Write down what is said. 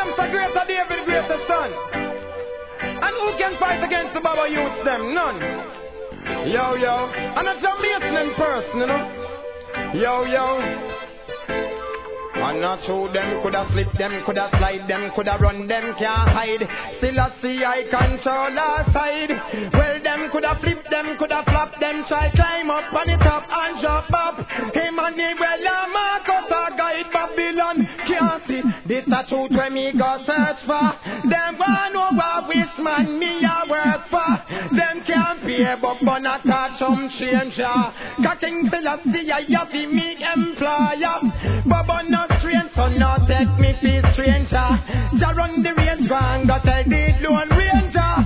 them for greater David, greater son. And who can fight against the Baba youths them? None. Yo, yo. And a Jamaican in person, you know. Yo, yo. And not show them, coulda slip them, coulda slide them, coulda run them, can't hide. Still I see I control our side. Well, them coulda flip them, coulda flop them, try climb up on the top and drop up. Him and the well, Marcus a guide Babylon, can't see. This a truth when me go search for. Them one over which man me a work for. Them can't pay but gonna touch some stranger. Cocking still I see I have me employer. Baba not strange, so now take me for stranger. Ja run the range, go and go tell the Lone Ranger.